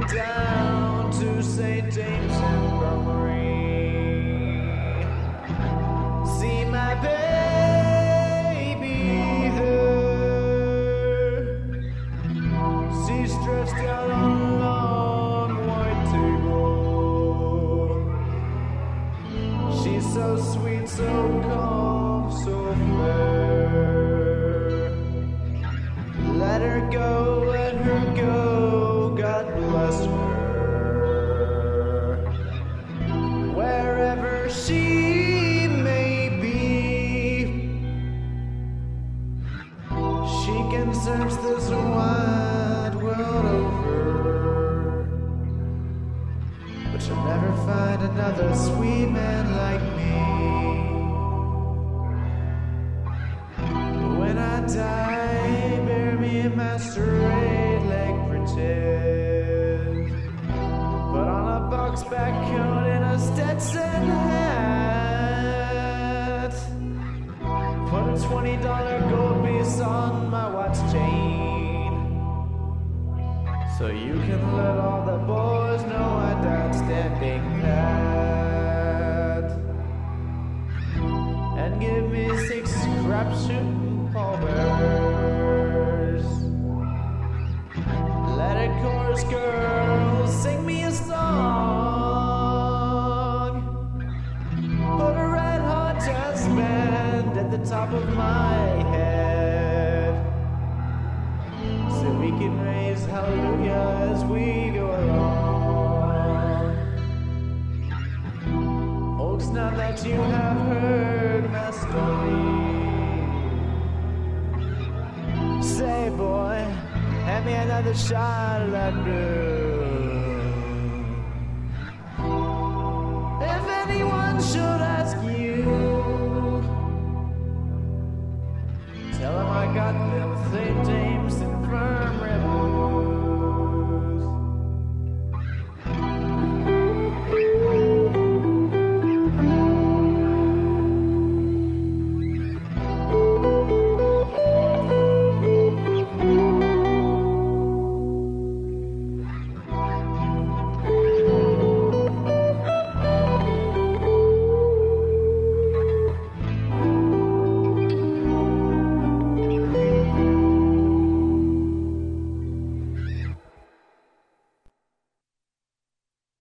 down to St. James Infirmary. See my baby there. She's stretched out on a long white table. She's so sweet, so calm, so fair. Let her go, let her go, God bless her. Wherever she may be, she can search this wide world over, but she'll never find another sweet man like me. When I die, bury me in my straight leg breeches. Put on a box back coat and a Stetson hat. Put a $20 gold piece on my watch chain, so you can let all the boys know I died standing pat. And give me 6 crap shooting pallbearers. Let a chorus girl sing me a song. Put a red hot jazz band at the top of my head, so we can raise hallelujah as we go along. Folks, now that you have heard my story, say boy, hand me another shot of that brew.